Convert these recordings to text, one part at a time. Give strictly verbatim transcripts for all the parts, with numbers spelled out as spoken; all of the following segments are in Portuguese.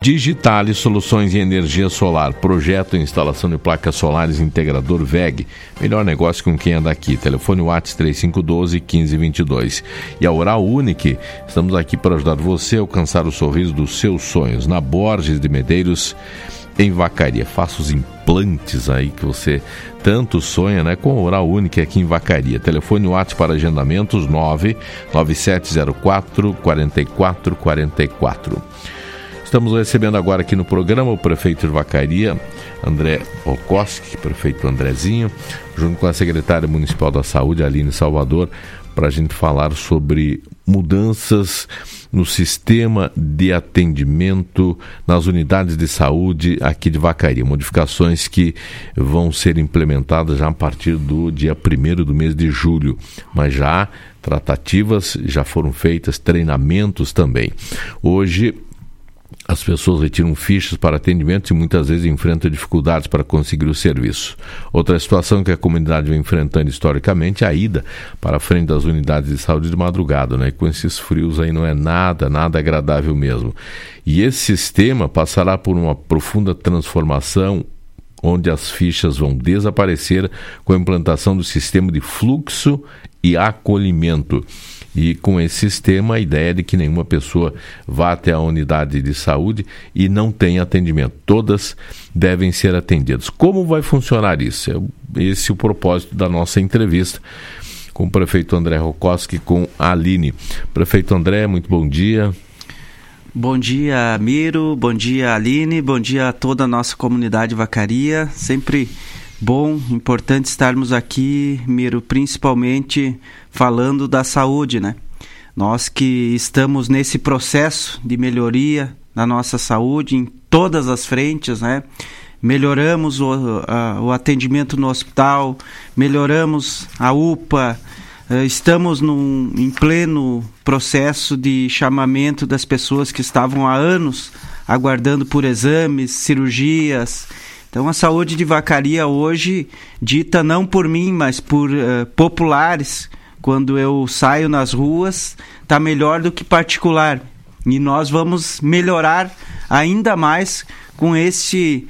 Digitale Soluções em Energia Solar, projeto e instalação de placas solares integrador V E G. Melhor negócio com quem é daqui. Telefone WhatsApp três cinco um dois, um cinco dois dois. E a Oral Unique, estamos aqui para ajudar você a alcançar o sorriso dos seus sonhos. Na Borges de Medeiros, em Vacaria. Faça os implantes aí que você tanto sonha, né? Com a Oral Unique aqui em Vacaria. Telefone WhatsApp para agendamentos nove nove sete zero quatro, quatro quatro quatro quatro. Estamos recebendo agora aqui no programa o prefeito de Vacaria, André Rokoski, prefeito Andrezinho, junto com a secretária municipal da Saúde, Aline Salvador, para a gente falar sobre mudanças no sistema de atendimento nas unidades de saúde aqui de Vacaria. Modificações que vão ser implementadas já a partir do dia primeiro do mês de julho, mas já tratativas já foram feitas, treinamentos também. Hoje, as pessoas retiram fichas para atendimento e muitas vezes enfrentam dificuldades para conseguir o serviço. Outra situação que a comunidade vem enfrentando historicamente é a ida para a frente das unidades de saúde de madrugada, né? Com esses frios aí não é nada, nada agradável mesmo. E esse sistema passará por uma profunda transformação, onde as fichas vão desaparecer com a implantação do sistema de fluxo e acolhimento. E com esse sistema, a ideia é de que nenhuma pessoa vá até a unidade de saúde e não tenha atendimento. Todas devem ser atendidas. Como vai funcionar isso? Esse é o propósito da nossa entrevista com o prefeito André Rokoski, com a Aline. Prefeito André, muito bom dia. Bom dia, Miro. Bom dia, Aline. Bom dia a toda a nossa comunidade Vacaria. Sempre bom, importante estarmos aqui, Miro, principalmente falando da saúde, né? Nós que estamos nesse processo de melhoria na nossa saúde em todas as frentes, né? Melhoramos o, a, o atendimento no hospital, melhoramos a U P A, estamos num, em pleno processo de chamamento das pessoas que estavam há anos aguardando por exames, cirurgias. Então, a saúde de Vacaria hoje, dita não por mim, mas por uh, populares, quando eu saio nas ruas, está melhor do que particular. E nós vamos melhorar ainda mais com esse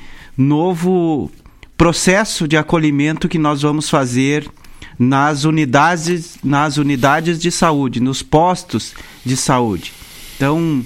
novo processo de acolhimento que nós vamos fazer nas unidades, nas unidades de saúde, nos postos de saúde. Então,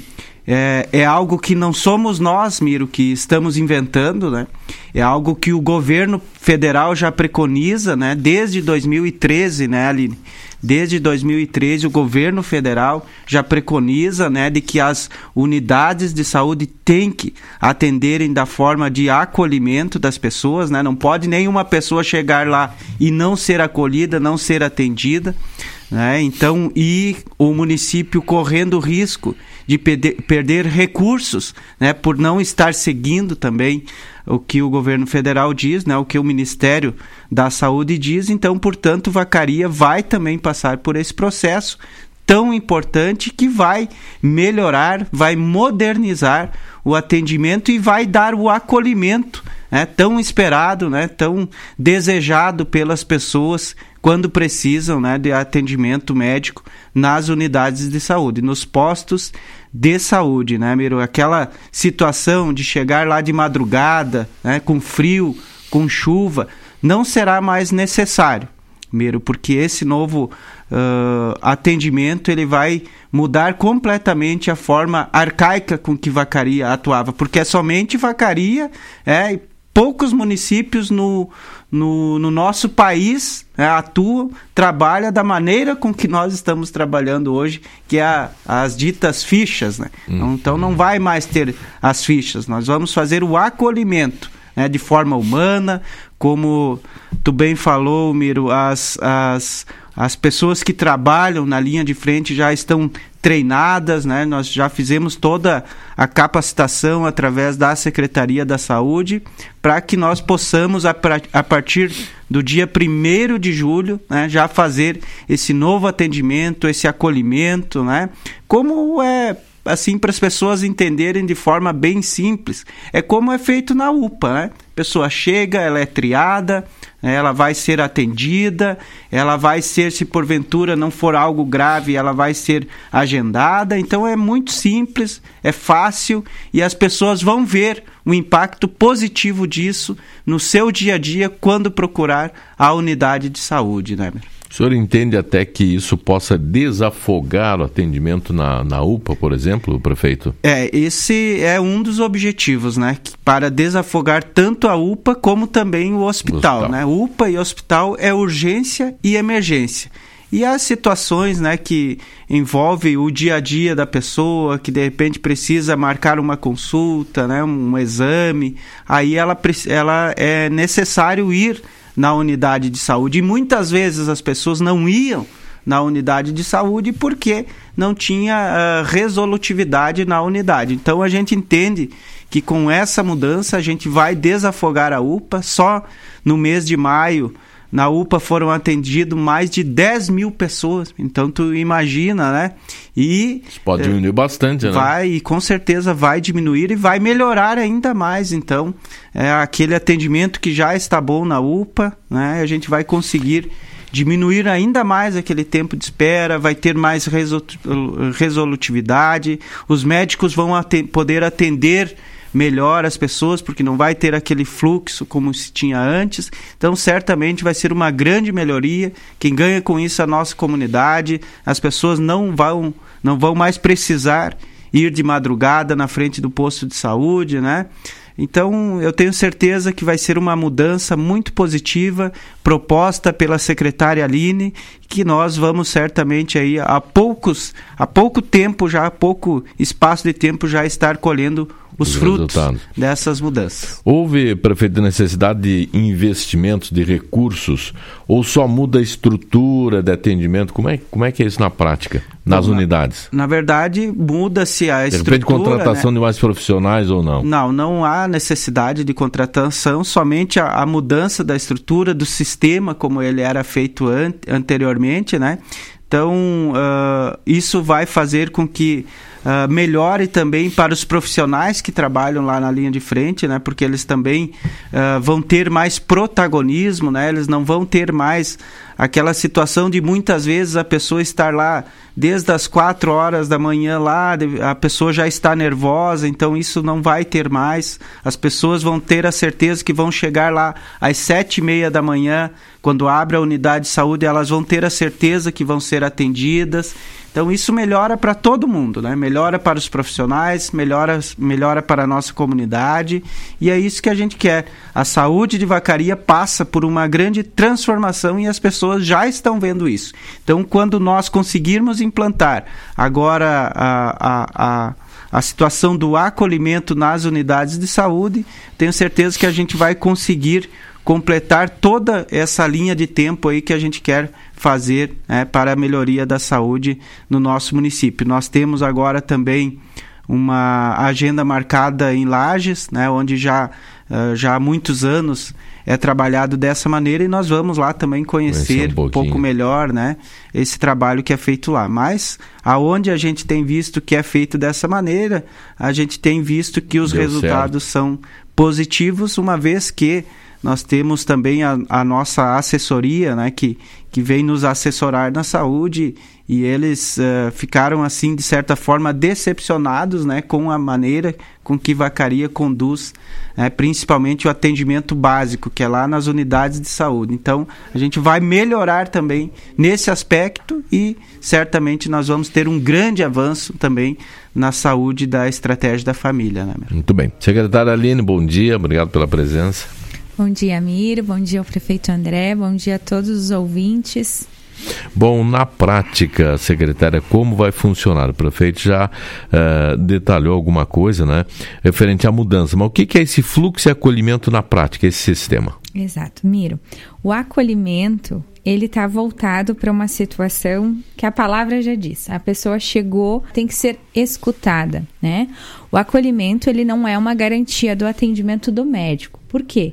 É, é algo que não somos nós, Miro, que estamos inventando, né? É algo que o governo federal já preconiza, né? Desde dois mil e treze, né, Aline? Desde dois mil e treze, o governo federal já preconiza, né, de que as unidades de saúde têm que atenderem da forma de acolhimento das pessoas, né? Não pode nenhuma pessoa chegar lá e não ser acolhida, não ser atendida, né? Então, e o município correndo risco de perder, perder recursos, né, por não estar seguindo também o que o governo federal diz, né, o que o Ministério da Saúde diz. Então, portanto, Vacaria vai também passar por esse processo tão importante que vai melhorar, vai modernizar o atendimento e vai dar o acolhimento, né, tão esperado, né, tão desejado pelas pessoas quando precisam, né, de atendimento médico nas unidades de saúde, nos postos de saúde, né, Miro? Aquela situação de chegar lá de madrugada, né, com frio, com chuva, não será mais necessário, Miro, porque esse novo uh, atendimento ele vai mudar completamente a forma arcaica com que Vacaria atuava, porque é somente Vacaria, é, poucos municípios no, no, no nosso país, né, atuam, trabalham da maneira com que nós estamos trabalhando hoje, que é a, as ditas fichas, né? Hum. Então não vai mais ter as fichas, nós vamos fazer o acolhimento, né, de forma humana, como tu bem falou, Miro, as, as, as pessoas que trabalham na linha de frente já estão treinadas, né? Nós já fizemos toda a capacitação através da Secretaria da Saúde para que nós possamos, a, a partir do dia primeiro de julho, né, já fazer esse novo atendimento, esse acolhimento, né? Como é, assim, para as pessoas entenderem de forma bem simples, é como é feito na U P A, né? A pessoa chega, ela é triada, ela vai ser atendida, ela vai ser, se porventura não for algo grave, ela vai ser agendada. Então é muito simples, é fácil e as pessoas vão ver o impacto positivo disso no seu dia a dia quando procurar a unidade de saúde, né? O senhor entende até que isso possa desafogar o atendimento na, na U P A, por exemplo, prefeito? É, esse é um dos objetivos, né? Para desafogar tanto a U P A como também o hospital, hospital. né? U P A e hospital é urgência e emergência. E as situações, né, que envolvem o dia a dia da pessoa, que de repente precisa marcar uma consulta, né, um exame, aí ela, ela é necessário ir na unidade de saúde. E muitas vezes as pessoas não iam na unidade de saúde porque não tinha uh, resolutividade na unidade. Então a gente entende que com essa mudança a gente vai desafogar a U P A. Só no mês de maio, na U P A foram atendidos mais de dez mil pessoas. Então tu imagina, né? E isso pode diminuir é, bastante, né? Vai, e com certeza vai diminuir e vai melhorar ainda mais. Então, é aquele atendimento que já está bom na U P A, né? A gente vai conseguir diminuir ainda mais aquele tempo de espera, vai ter mais resolutividade, os médicos vão aten- poder atender melhor as pessoas, porque não vai ter aquele fluxo como se tinha antes. Então certamente vai ser uma grande melhoria. Quem ganha com isso é a nossa comunidade. As pessoas não vão, não vão mais precisar ir de madrugada na frente do posto de saúde, né? Então, eu tenho certeza que vai ser uma mudança muito positiva, proposta pela secretária Aline, que nós vamos certamente aí, há poucos, há pouco tempo já, há pouco espaço de tempo já estar colhendo os, os frutos resultados dessas mudanças. Houve, prefeito, necessidade de investimentos, de recursos, ou só muda a estrutura de atendimento? Como é, como é que é isso na prática, nas Bom, unidades? Na, na verdade, muda-se a estrutura. De repente, contratação, né, de mais profissionais ou não? Não, não há necessidade de contratação, somente a, a mudança da estrutura, do sistema, como ele era feito an- anteriormente, né? Então, uh, isso vai fazer com que uh, melhore também para os profissionais que trabalham lá na linha de frente, né? Porque eles também uh, vão ter mais protagonismo, né? Eles não vão ter mais aquela situação de muitas vezes a pessoa estar lá desde as quatro horas da manhã lá, a pessoa já está nervosa, então isso não vai ter mais. As pessoas vão ter a certeza que vão chegar lá às sete e meia da manhã, quando abre a unidade de saúde, elas vão ter a certeza que vão ser atendidas. Então isso melhora para todo mundo, né? Melhora para os profissionais, melhora, melhora para a nossa comunidade, e é isso que a gente quer. A saúde de Vacaria passa por uma grande transformação e as pessoas já estão vendo isso. Então, quando nós conseguirmos implantar agora a, a, a, a situação do acolhimento nas unidades de saúde, tenho certeza que a gente vai conseguir completar toda essa linha de tempo aí que a gente quer fazer, né, para a melhoria da saúde no nosso município. Nós temos agora também uma agenda marcada em Lages, né, onde já, uh, já há muitos anos é trabalhado dessa maneira, e nós vamos lá também conhecer um, um pouco melhor, né, esse trabalho que é feito lá. Mas aonde a gente tem visto que é feito dessa maneira, a gente tem visto que os Deu resultados certo. São positivos, uma vez que nós temos também a, a nossa assessoria, né, que, que vem nos assessorar na saúde, e eles uh, ficaram, assim, de certa forma, decepcionados, né, com a maneira com que Vacaria conduz, né, principalmente o atendimento básico, que é lá nas unidades de saúde. Então, a gente vai melhorar também nesse aspecto e certamente nós vamos ter um grande avanço também na saúde da estratégia da família. Né? Muito bem. Secretária Aline, bom dia, obrigado pela presença. Bom dia, Miro, bom dia ao prefeito André, bom dia a todos os ouvintes. Bom, na prática, secretária, como vai funcionar? O prefeito já uh, detalhou alguma coisa, né, referente à mudança, mas o que, que é esse fluxo e acolhimento na prática, esse sistema? Exato, Miro. O acolhimento, ele está voltado para uma situação que a palavra já diz. A pessoa chegou, tem que ser escutada, né? O acolhimento, ele não é uma garantia do atendimento do médico. Por quê?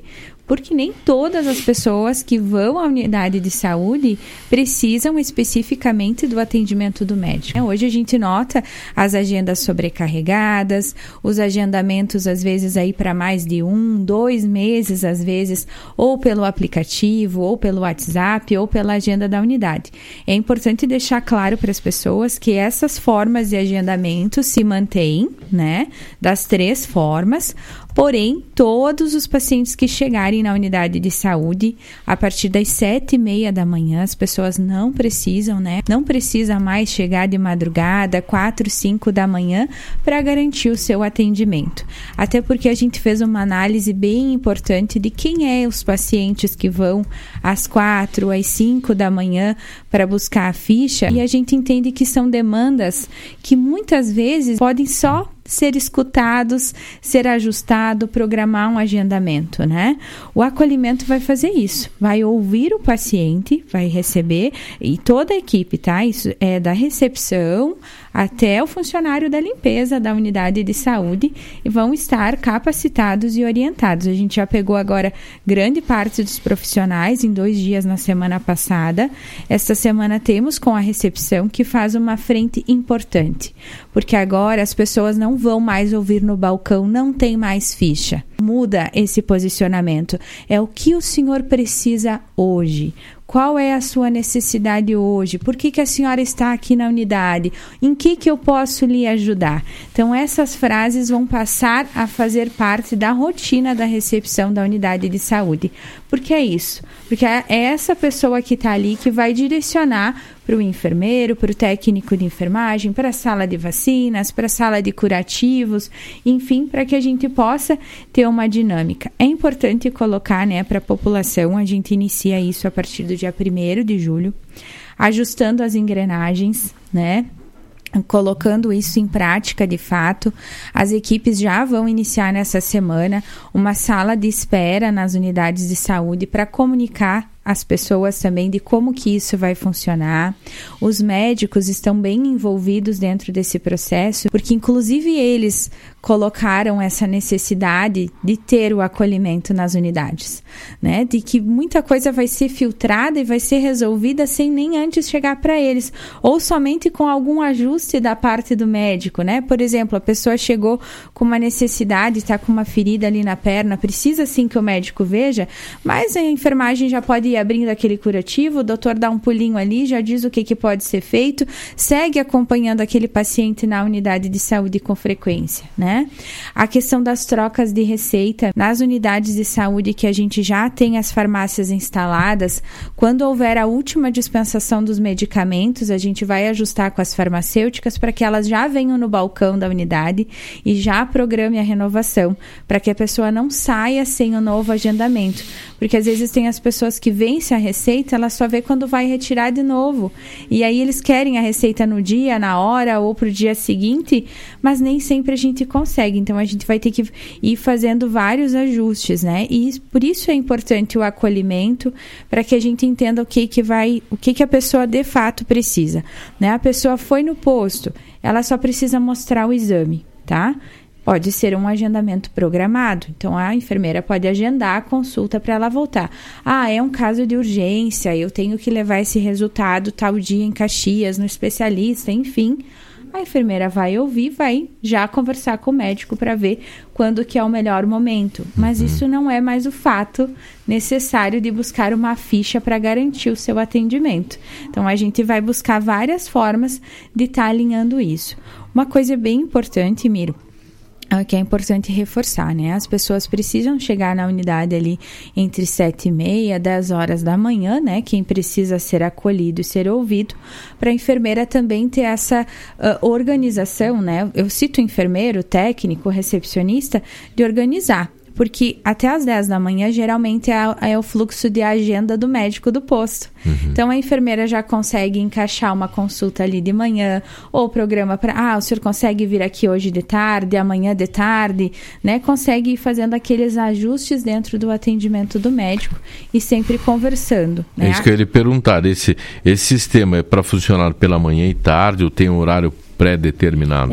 porque nem todas as pessoas que vão à unidade de saúde precisam especificamente do atendimento do médico. Hoje a gente nota as agendas sobrecarregadas, os agendamentos às vezes aí para mais de um, dois meses, às vezes, ou pelo aplicativo, ou pelo WhatsApp, ou pela agenda da unidade. É importante deixar claro para as pessoas que essas formas de agendamento se mantêm, né, das três formas, porém, todos os pacientes que chegarem na unidade de saúde, a partir das sete e meia da manhã, as pessoas não precisam, né? Não precisa mais chegar de madrugada, quatro, cinco da manhã, para garantir o seu atendimento. Até porque a gente fez uma análise bem importante de quem é os pacientes que vão às quatro, às cinco da manhã para buscar a ficha, e a gente entende que são demandas que muitas vezes podem só ser escutados, ser ajustado, programar um agendamento, né? O acolhimento vai fazer isso, vai ouvir o paciente, vai receber, e toda a equipe, tá? Isso é da recepção até o funcionário da limpeza da unidade de saúde, e vão estar capacitados e orientados. A gente já pegou agora grande parte dos profissionais em dois dias na semana passada. Esta semana temos com a recepção, que faz uma frente importante, porque agora as pessoas não vão mais ouvir no balcão, não tem mais ficha. Muda esse posicionamento. É o que o senhor precisa hoje. Qual é a sua necessidade hoje? Por que que a senhora está aqui na unidade? Em que que eu posso lhe ajudar? Então, essas frases vão passar a fazer parte da rotina da recepção da unidade de saúde. Por que é isso? Porque é essa pessoa que está ali que vai direcionar para o enfermeiro, para o técnico de enfermagem, para a sala de vacinas, para a sala de curativos, enfim, para que a gente possa ter uma dinâmica. É importante colocar, né, para a população, a gente inicia isso a partir do dia primeiro de julho, ajustando as engrenagens, né, colocando isso em prática de fato. As equipes já vão iniciar nessa semana uma sala de espera nas unidades de saúde para comunicar as pessoas também de como que isso vai funcionar. Os médicos estão bem envolvidos dentro desse processo, porque inclusive eles colocaram essa necessidade de ter o acolhimento nas unidades, né? De que muita coisa vai ser filtrada e vai ser resolvida sem nem antes chegar para eles, ou somente com algum ajuste da parte do médico, né? Por exemplo, a pessoa chegou com uma necessidade, está com uma ferida ali na perna, precisa sim que o médico veja, mas a enfermagem já pode ir abrindo aquele curativo, o doutor dá um pulinho ali, já diz o que, que pode ser feito, segue acompanhando aquele paciente na unidade de saúde com frequência, né? A questão das trocas de receita nas unidades de saúde que a gente já tem as farmácias instaladas, quando houver a última dispensação dos medicamentos, a gente vai ajustar com as farmacêuticas para que elas já venham no balcão da unidade e já programe a renovação, para que a pessoa não saia sem o novo agendamento, porque às vezes tem as pessoas que vencem a receita, ela só vê quando vai retirar de novo, e aí eles querem a receita no dia, na hora ou para o dia seguinte, mas nem sempre a gente consegue, então a gente vai ter que ir fazendo vários ajustes, né? E por isso é importante o acolhimento, para que a gente entenda o que que vai, o que que a pessoa de fato precisa, né? A pessoa foi no posto, ela só precisa mostrar o exame, tá? Pode ser um agendamento programado, então a enfermeira pode agendar a consulta para ela voltar. Ah, é um caso de urgência, eu tenho que levar esse resultado tal dia em Caxias, no especialista, enfim. A enfermeira vai ouvir, vai já conversar com o médico para ver quando que é o melhor momento. Mas uhum. isso não é mais o fato necessário de buscar uma ficha para garantir o seu atendimento. Então, a gente vai buscar várias formas de estar tá alinhando isso. Uma coisa bem importante, Miro, que é importante reforçar, né? As pessoas precisam chegar na unidade ali entre sete e meia, dez horas da manhã, né? Quem precisa ser acolhido e ser ouvido, para a enfermeira também ter essa uh, organização, né? Eu cito o enfermeiro, técnico, recepcionista, de organizar. Porque até às dez da manhã, geralmente, é, é o fluxo de agenda do médico do posto. Uhum. Então, a enfermeira já consegue encaixar uma consulta ali de manhã, ou programa para, ah, o senhor consegue vir aqui hoje de tarde, amanhã de tarde, né? Consegue ir fazendo aqueles ajustes dentro do atendimento do médico e sempre conversando, né? É isso que eu ia lhe perguntar. Esse, esse sistema é para funcionar pela manhã e tarde ou tem um horário pré-determinado? É.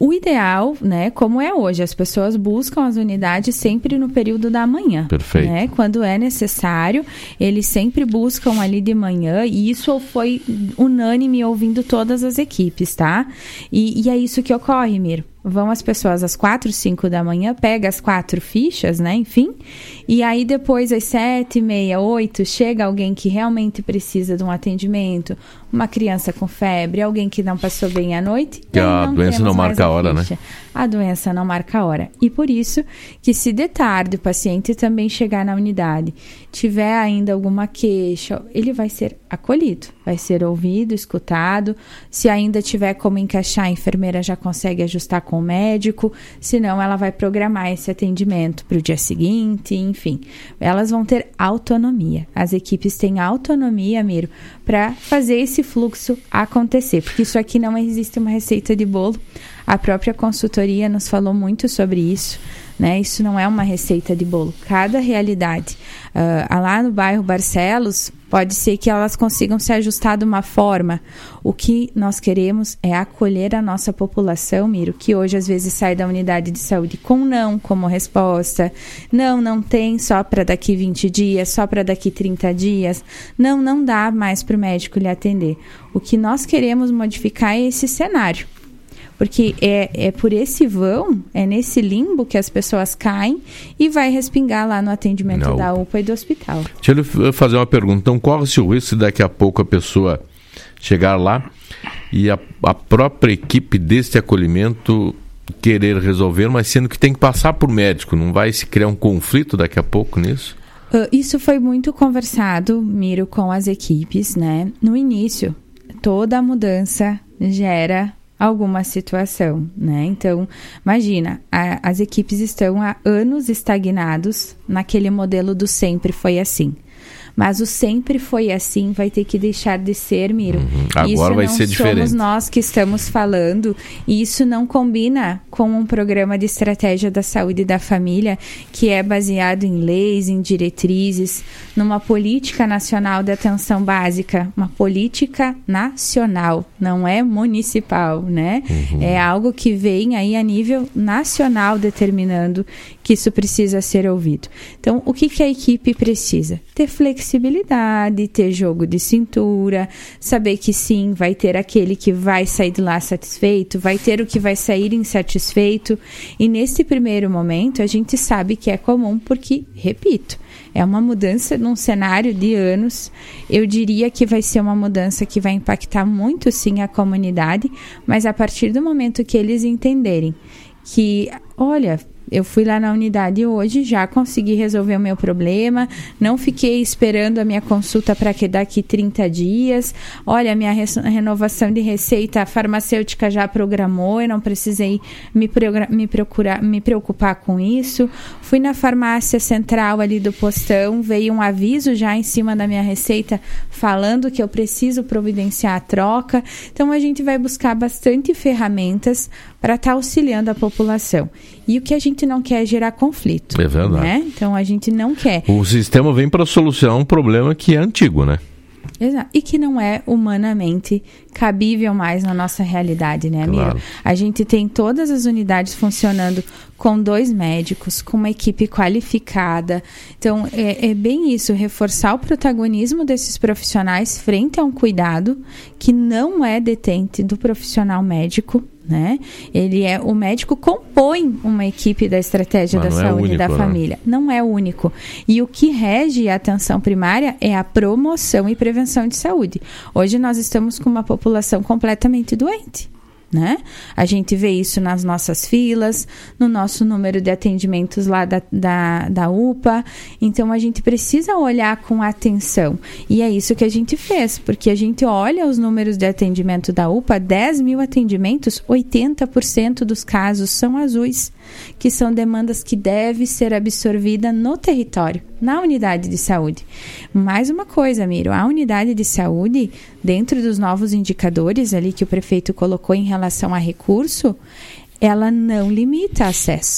o ideal, né, como é hoje, as pessoas buscam as unidades sempre no período da manhã. Perfeito. Né? Quando é necessário, eles sempre buscam ali de manhã, e isso foi unânime ouvindo todas as equipes, tá? E, e é isso que ocorre, Miro. Vão as pessoas às quatro, cinco da manhã, pega as quatro fichas, né, enfim, e aí depois às sete, meia, oito, chega alguém que realmente precisa de um atendimento, uma criança com febre, alguém que não passou bem a noite. Que a doença não marca a hora, né? A doença não marca a hora. E por isso que se de tarde o paciente também chegar na unidade, tiver ainda alguma queixa, ele vai ser acolhido, vai ser ouvido, escutado. Se ainda tiver como encaixar, a enfermeira já consegue ajustar com o médico, senão ela vai programar esse atendimento para o dia seguinte, enfim. Elas vão ter autonomia. As equipes têm autonomia, Miro, para fazer esse fluxo acontecer, porque isso aqui não existe uma receita de bolo. A própria consultoria nos falou muito sobre isso, né? Isso não é uma receita de bolo. Cada realidade. Uh, lá no bairro Barcelos, pode ser que elas consigam se ajustar de uma forma. O que nós queremos é acolher a nossa população, Miro, que hoje às vezes sai da unidade de saúde com não como resposta. Não, não tem, só para daqui vinte dias, só para daqui trinta dias. Não, não dá mais para o médico lhe atender. O que nós queremos modificar é esse cenário. Porque é, é por esse vão, é nesse limbo que as pessoas caem e vai respingar lá no atendimento Não. da U P A e do hospital. Deixa eu fazer uma pergunta. Então, corre-se o risco se daqui a pouco a pessoa chegar lá e a, a própria equipe deste acolhimento querer resolver, mas sendo que tem que passar por médico? Não vai se criar um conflito daqui a pouco nisso? Uh, isso foi muito conversado, Miro, com as equipes, né? No início, toda a mudança gera alguma situação, né? Então, imagina, a, as equipes estão há anos estagnados naquele modelo do sempre foi assim. Mas o sempre foi assim vai ter que deixar de ser, Miro. Uhum. Agora isso vai não ser diferente. Somos nós que estamos falando, e isso não combina com um programa de estratégia da saúde e da família que é baseado em leis, em diretrizes, numa política nacional de atenção básica, uma política nacional, não é municipal, né? Uhum. É algo que vem aí a nível nacional determinando que isso precisa ser ouvido. Então, o que, que a equipe precisa? Ter flexibilidade, ter jogo de cintura, saber que sim, vai ter aquele que vai sair de lá satisfeito, vai ter o que vai sair insatisfeito, e nesse primeiro momento a gente sabe que é comum porque, repito, é uma mudança num cenário de anos. Eu diria que vai ser uma mudança que vai impactar muito sim a comunidade, mas a partir do momento que eles entenderem que, olha, eu fui lá na unidade hoje, já consegui resolver o meu problema, não fiquei esperando a minha consulta para que daqui trinta dias. Olha, a minha re- renovação de receita a farmacêutica já programou, eu não precisei me, progra- me, procurar, me preocupar com isso. Fui na farmácia central ali do postão, veio um aviso já em cima da minha receita falando que eu preciso providenciar a troca. Então, a gente vai buscar bastante ferramentas para estar tá auxiliando a população. E o que a gente não quer é gerar conflito. É verdade. Né? Então, a gente não quer. O sistema vem para solucionar um problema que é antigo, né? Exato. E que não é humanamente cabível mais na nossa realidade, né, Miro? Claro. A gente tem todas as unidades funcionando com dois médicos, com uma equipe qualificada. Então, é, é bem isso, reforçar o protagonismo desses profissionais frente a um cuidado que não é detente do profissional médico, né? Ele é, o médico compõe uma equipe da estratégia Mas da saúde é único, e da família. Né? Não é único. E o que rege a atenção primária é a promoção e prevenção de saúde. Hoje nós estamos com uma população completamente doente. Né? A gente vê isso nas nossas filas, no nosso número de atendimentos lá da, da, da U P A. Então, a gente precisa olhar com atenção. E é isso que a gente fez, porque a gente olha os números de atendimento da U P A, dez mil atendimentos, oitenta por cento dos casos são azuis, que são demandas que devem ser absorvidas no território, na unidade de saúde. Mais uma coisa, Miro, a unidade de saúde, dentro dos novos indicadores ali que o prefeito colocou em relação a recurso, ela não limita acesso.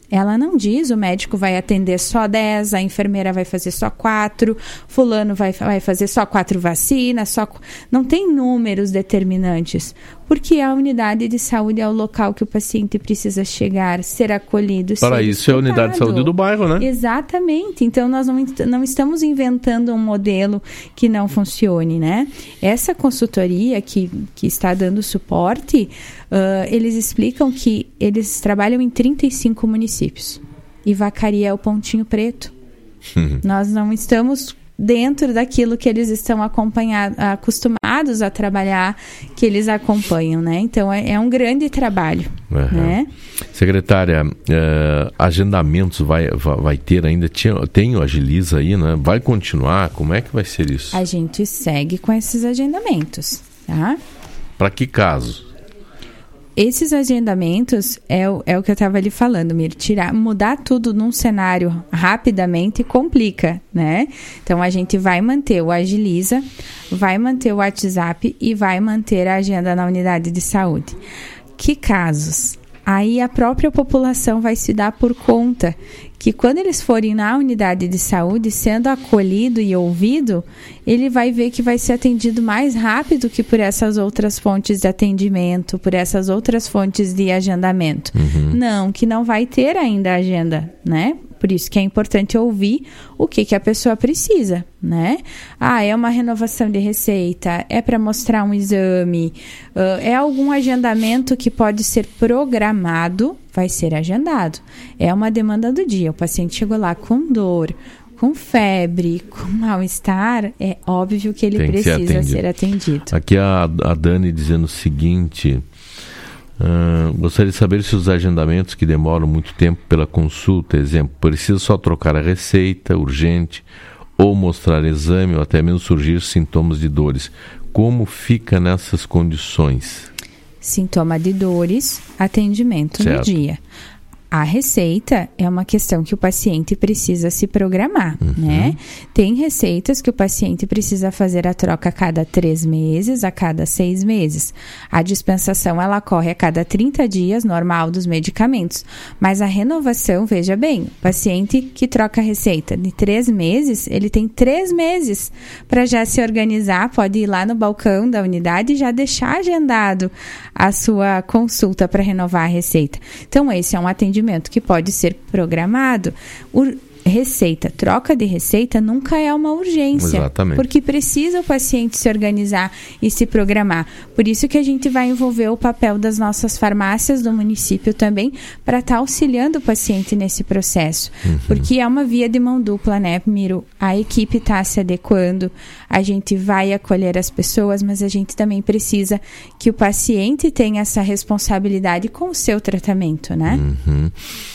Ela não diz, o médico vai atender só dez, a enfermeira vai fazer só quatro, fulano vai, vai fazer só quatro vacinas, só... não tem números determinantes, porque a unidade de saúde é o local que o paciente precisa chegar, ser acolhido, Para ser isso é a unidade de saúde do bairro, né? Exatamente. Então, nós não, não estamos inventando um modelo que não funcione, né? Essa consultoria que, que está dando suporte, uh, eles explicam que eles trabalham em trinta e cinco municípios. E Vacaria é o pontinho preto. Uhum. Nós não estamos dentro daquilo que eles estão acostumados a trabalhar, que eles acompanham, né? Então, é, é um grande trabalho, uhum. né? Secretária, uh, agendamentos vai, vai, vai ter ainda? Tinha, tem o Agiliza aí, né? Vai continuar? Como é que vai ser isso? A gente segue com esses agendamentos, tá? Para que caso? Esses agendamentos é o, é o que eu estava ali falando, Mir, tirar, mudar tudo num cenário rapidamente complica, né? Então, a gente vai manter o Agiliza, vai manter o WhatsApp e vai manter a agenda na unidade de saúde. Que casos? Aí a própria população vai se dar por conta que quando eles forem na unidade de saúde, sendo acolhido e ouvido, ele vai ver que vai ser atendido mais rápido que por essas outras fontes de atendimento, por essas outras fontes de agendamento. Uhum. Não, que não vai ter ainda agenda, né? Por isso que é importante ouvir o que, que a pessoa precisa, né? Ah, é uma renovação de receita, é para mostrar um exame, uh, é algum agendamento que pode ser programado, vai ser agendado. É uma demanda do dia. O paciente chegou lá com dor, com febre, com mal-estar, é óbvio que ele Tem precisa que ser, atendido. ser atendido. Aqui a, a Dani dizendo o seguinte... Uh, gostaria de saber se os agendamentos que demoram muito tempo pela consulta, exemplo, precisa só trocar a receita urgente ou mostrar exame ou até mesmo surgir sintomas de dores. Como fica nessas condições? Sintoma de dores, atendimento certo. no dia. A receita é uma questão que o paciente precisa se programar, uhum. né? Tem receitas que o paciente precisa fazer a troca a cada três meses, a cada seis meses. A dispensação, ela ocorre a cada trinta dias, normal dos medicamentos. Mas a renovação, veja bem, o paciente que troca a receita de três meses, ele tem três meses para já se organizar, pode ir lá no balcão da unidade e já deixar agendado a sua consulta para renovar a receita. Então, esse é um atendimento que pode ser programado. O receita, troca de receita nunca é uma urgência. Exatamente. Porque precisa o paciente se organizar e se programar. Por isso que a gente vai envolver o papel das nossas farmácias do município também para estar tá auxiliando o paciente nesse processo. Uhum. Porque é uma via de mão dupla, né, Miro? A equipe está se adequando, a gente vai acolher as pessoas, mas a gente também precisa que o paciente tenha essa responsabilidade com o seu tratamento, né? Uhum.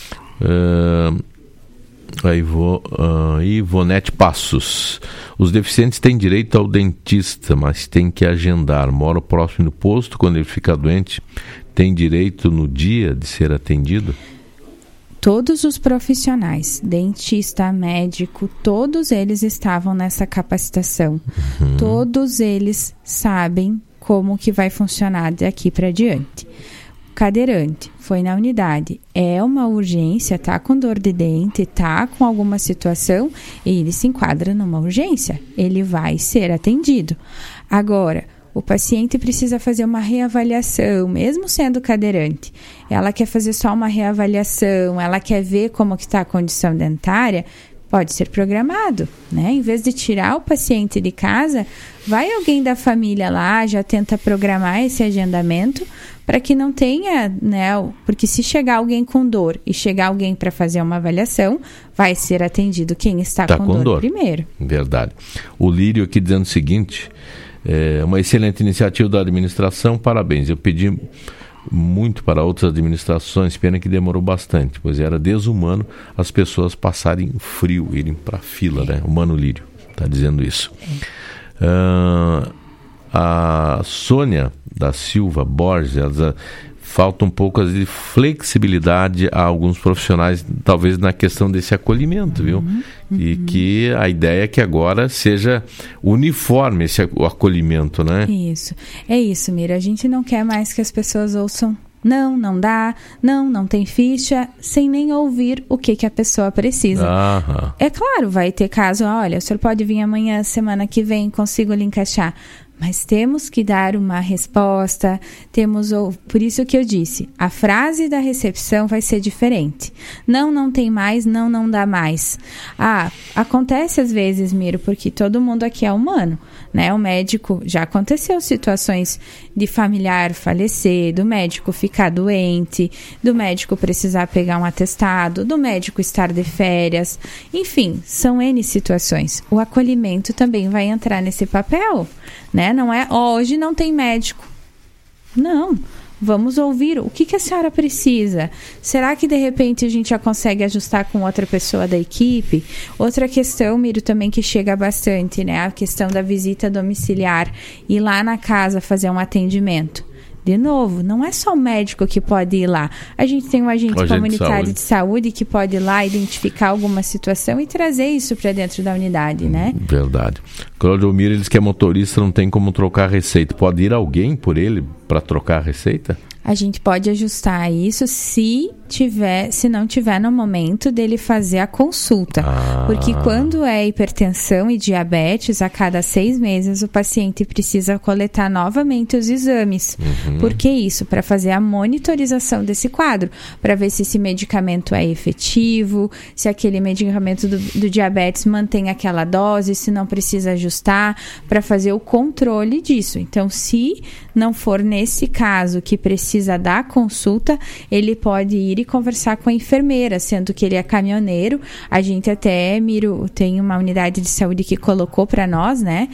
Uh... A Ivo, uh, Ivonete Passos. Os deficientes têm direito ao dentista, mas tem que agendar. Mora próximo do posto, quando ele fica doente, tem direito no dia de ser atendido? Todos os profissionais, dentista, médico, todos eles estavam nessa capacitação. Uhum. Todos eles sabem como que vai funcionar daqui para diante. Cadeirante, foi na unidade, é uma urgência, tá com dor de dente, tá com alguma situação, ele se enquadra numa urgência, ele vai ser atendido. Agora, o paciente precisa fazer uma reavaliação, mesmo sendo cadeirante. Ela quer fazer só uma reavaliação, ela quer ver como que está a condição dentária, pode ser programado, né? Em vez de tirar o paciente de casa, vai alguém da família lá, já tenta programar esse agendamento para que não tenha, né? Porque se chegar alguém com dor e chegar alguém para fazer uma avaliação, vai ser atendido quem está tá com, com dor, dor primeiro. Verdade. O Lírio aqui dizendo o seguinte, é uma excelente iniciativa da administração, parabéns. Eu pedi muito para outras administrações, pena que demorou bastante, pois era desumano as pessoas passarem frio, irem para a fila, é. né? O Mano Lírio está dizendo isso. É. Uh, a Sônia da Silva Borges, ela, falta um pouco de flexibilidade a alguns profissionais, talvez na questão desse acolhimento, viu? Uhum, uhum. E que a ideia é que agora seja uniforme esse o acolhimento, né? Isso, é isso, Mira. A gente não quer mais que as pessoas ouçam não, não dá, não, não tem ficha, sem nem ouvir o que, que a pessoa precisa. Aham. É claro, vai ter caso, olha, o senhor pode vir amanhã, semana que vem, consigo lhe encaixar. Mas temos que dar uma resposta, temos, por isso que eu disse, a frase da recepção vai ser diferente. Não, não tem mais, não, não dá mais. Ah, acontece às vezes, Miro, porque todo mundo aqui é humano, né? O médico, já aconteceu situações de familiar falecer, do médico ficar doente, do médico precisar pegar um atestado, do médico estar de férias, enfim, são N situações. O acolhimento também vai entrar nesse papel, né? Não é, oh, hoje não tem médico. Não, vamos ouvir o que, que a senhora precisa. Será que de repente a gente já consegue ajustar com outra pessoa da equipe? Outra questão, Miro, também que chega bastante, né? A questão da visita domiciliar, ir lá na casa fazer um atendimento. De novo, não é só o médico que pode ir lá. A gente tem um agente, agente comunitário de saúde. de saúde que pode ir lá identificar alguma situação e trazer isso para dentro da unidade, né? Verdade. Cláudio Miro, ele diz que é motorista, não tem como trocar a receita. Pode ir alguém por ele para trocar a receita? A gente pode ajustar isso se tiver, se não tiver no momento dele fazer a consulta. Ah. Porque quando é hipertensão e diabetes, a cada seis meses o paciente precisa coletar novamente os exames. Uhum. Por que isso? Para fazer a monitorização desse quadro, para ver se esse medicamento é efetivo, se aquele medicamento do, do diabetes mantém aquela dose, se não precisa ajustar, para fazer o controle disso. Então, se não for nesse caso que precisa precisa da consulta, ele pode ir e conversar com a enfermeira, sendo que ele é caminhoneiro. A gente até, Miro, tem uma unidade de saúde que colocou para nós, né,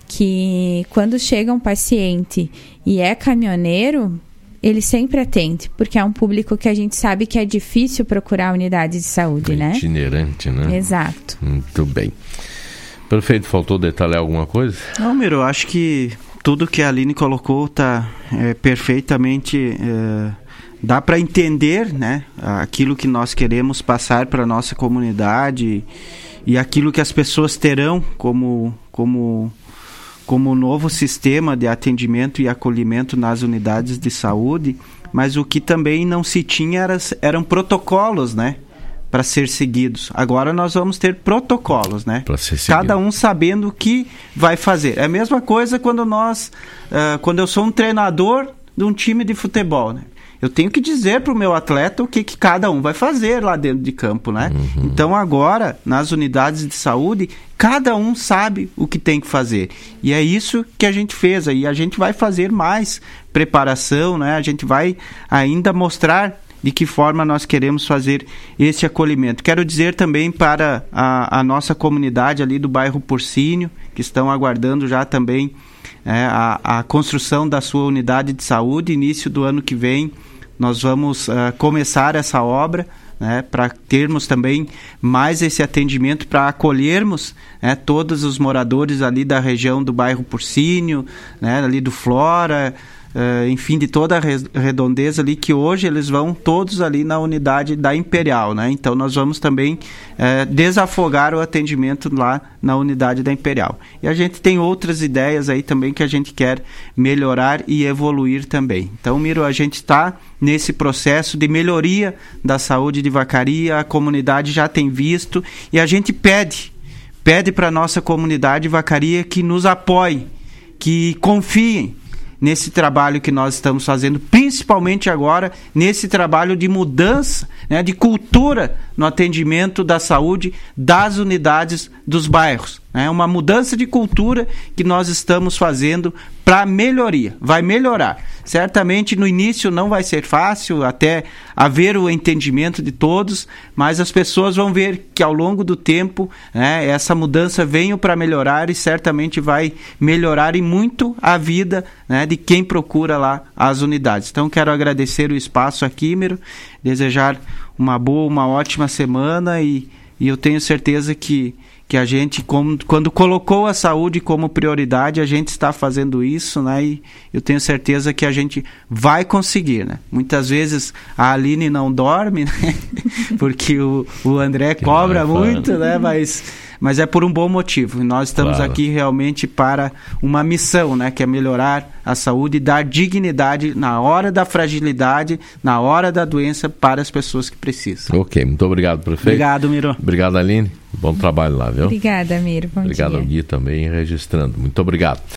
que quando chega um paciente e é caminhoneiro, ele sempre atende, porque é um público que a gente sabe que é difícil procurar a unidade de saúde, é né? Itinerante, né? Exato. Muito bem. Perfeito, faltou detalhar alguma coisa? Não, Miro, acho que tudo que a Aline colocou está é, perfeitamente... É, dá para entender, né, aquilo que nós queremos passar para a nossa comunidade e aquilo que as pessoas terão como, como, como novo sistema de atendimento e acolhimento nas unidades de saúde, mas o que também não se tinha era, eram protocolos, né, para ser seguidos. Agora nós vamos ter protocolos, né? Cada um sabendo o que vai fazer. É a mesma coisa quando nós, uh, quando eu sou um treinador de um time de futebol, né? Eu tenho que dizer para o meu atleta o que, que cada um vai fazer lá dentro de campo, né? Uhum. Então agora, nas unidades de saúde, cada um sabe o que tem que fazer. E é isso que a gente fez. E a gente vai fazer mais preparação, né? A gente vai ainda mostrar de que forma nós queremos fazer esse acolhimento. Quero dizer também para a, a nossa comunidade ali do bairro Porcínio, que estão aguardando já também é, a, a construção da sua unidade de saúde. Início do ano que vem nós vamos uh, começar essa obra, né, para termos também mais esse atendimento, para acolhermos, né, todos os moradores ali da região do bairro Porcínio, né, ali do Flora, Uh, enfim, de toda a redondeza ali, que hoje eles vão todos ali na unidade da Imperial, né? Então nós vamos também uh, desafogar o atendimento lá na unidade da Imperial. E a gente tem outras ideias aí também que a gente quer melhorar e evoluir também. Então, Miro, a gente está nesse processo de melhoria da saúde de Vacaria, a comunidade já tem visto e a gente pede, pede para a nossa comunidade Vacaria que nos apoie, que confiem nesse trabalho que nós estamos fazendo, principalmente agora, nesse trabalho de mudança, né, de cultura no atendimento da saúde das unidades dos bairros. É, né, uma mudança de cultura que nós estamos fazendo para melhoria. Vai melhorar. Certamente no início não vai ser fácil até haver o entendimento de todos, mas as pessoas vão ver que ao longo do tempo, né, essa mudança veio para melhorar e certamente vai melhorar e muito a vida, né, de quem procura lá as unidades. Então quero agradecer o espaço aqui, Miro, desejar uma boa, uma ótima semana e, e eu tenho certeza que que a gente, como, quando colocou a saúde como prioridade, a gente está fazendo isso, né? E eu tenho certeza que a gente vai conseguir, né? Muitas vezes a Aline não dorme, né? Porque o, o André cobra muito, né? Mas mas é por um bom motivo. Nós estamos Claro. aqui realmente para uma missão, né, que é melhorar a saúde e dar dignidade na hora da fragilidade, na hora da doença para as pessoas que precisam. Ok, muito obrigado, prefeito. Obrigado, Miro. Obrigado, Aline. Bom trabalho lá, viu? Obrigada, Miro. Bom Obrigado dia. ao Gui também registrando. Muito obrigado.